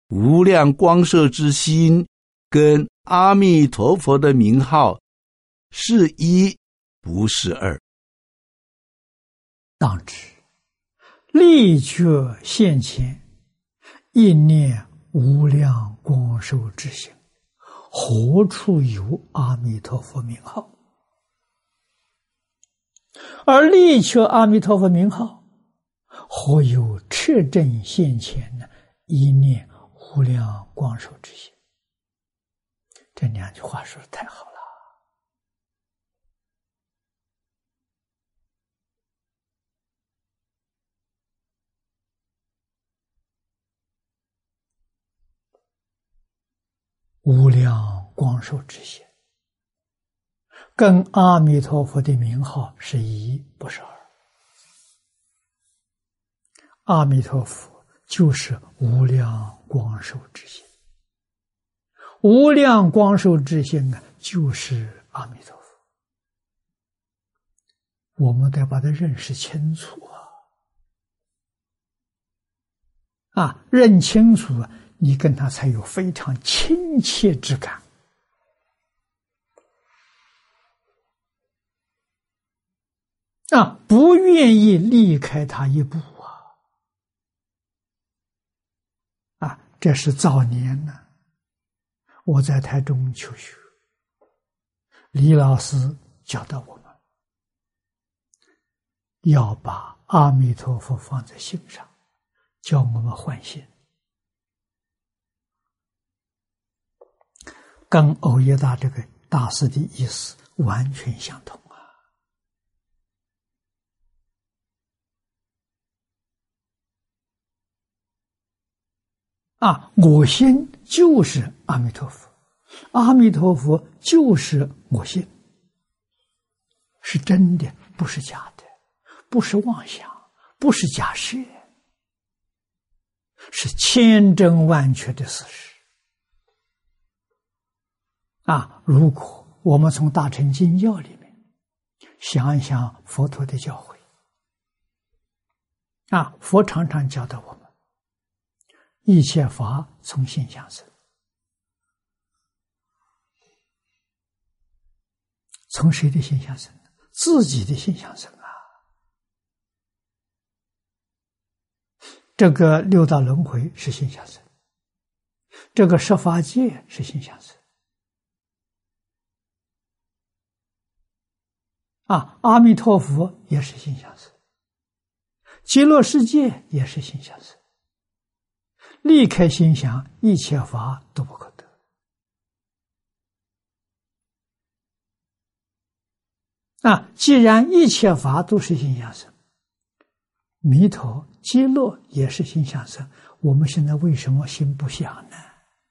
无量光寿之心跟阿弥陀佛的名号是一，不是二。 当知力觉现前，一念无量光寿之心，何处有阿弥陀佛名号？而力觉阿弥陀佛名号，何有彻证现前呢？一念无量光寿之心。这两句话说的太好了。无量光寿之心，跟阿弥陀佛的名号是一，不是二。阿弥陀佛就是无量光寿之心，无量光寿之心啊，就是阿弥陀佛。我们得把它认识清楚认清楚你跟他才有非常亲切之感不愿意离开他一步这是早年呢，我在台中求学，李老师教导我们要把阿弥陀佛放在心上，教我们换心，跟藕耶大这个大师的意思完全相同我心就是阿弥陀佛，阿弥陀佛就是我心，是真的，不是假的，不是妄想，不是假设，是千真万确的事实如果我们从大乘经教里面想一想佛陀的教诲佛常常教导我们一切法从心想生。从谁的心想生？自己的心想生这个六道轮回是心想生，这个十法界是心想生阿弥陀佛也是心想生，极乐世界也是心想生。离开心想，一切法都不可得既然一切法都是心想生，弥陀极乐也是心想生，我们现在为什么心不想呢？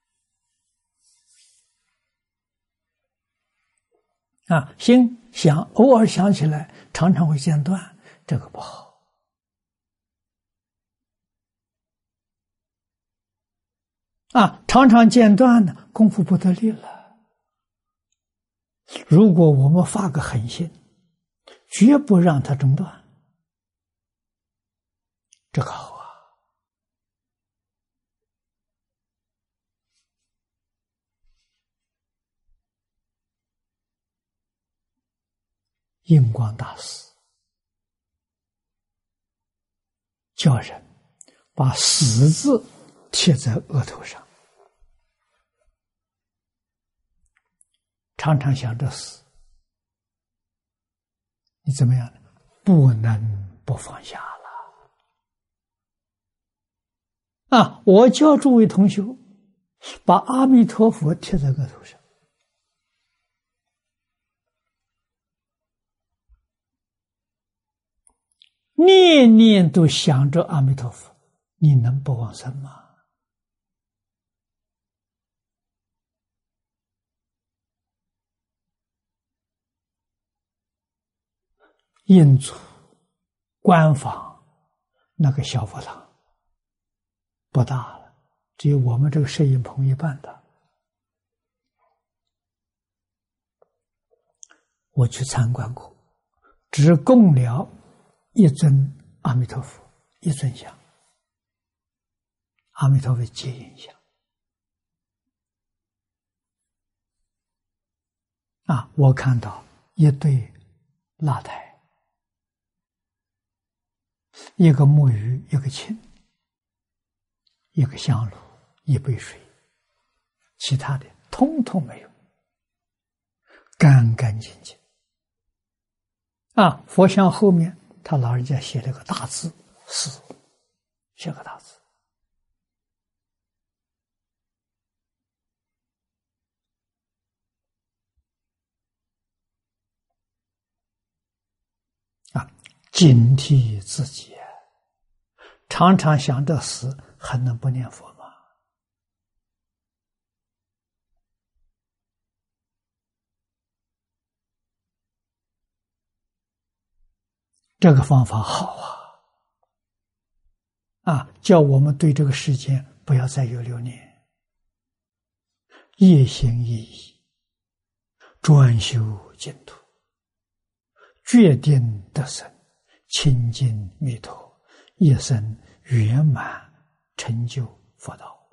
心想偶尔想起来，常常会间断，这个不好常常间断呢，功夫不得力了。如果我们发个狠心，绝不让它中断，这个好印光大师叫人把死字贴在额头上，常常想着死，你怎么样呢？不能不放下了我教诸位同学把阿弥陀佛贴在额头上，念念都想着阿弥陀佛，你能不往生吗？印祖官房那个小佛堂不大了，只有我们这个摄影棚一半大。我去参观过，只供了一尊阿弥陀佛，一尊像，阿弥陀佛接引像我看到一对蜡台，一个木鱼，一个磬，一个香炉，一杯水，其他的通通没有，干干净净。佛像后面他老人家写了个大字“死”，写个大字。警惕自己，常常想着死，还能不念佛吗？这个方法好叫我们对这个世间不要再有留念，一心一意，专修净土，决定得生，亲近弥陀，一生圆满成就佛道。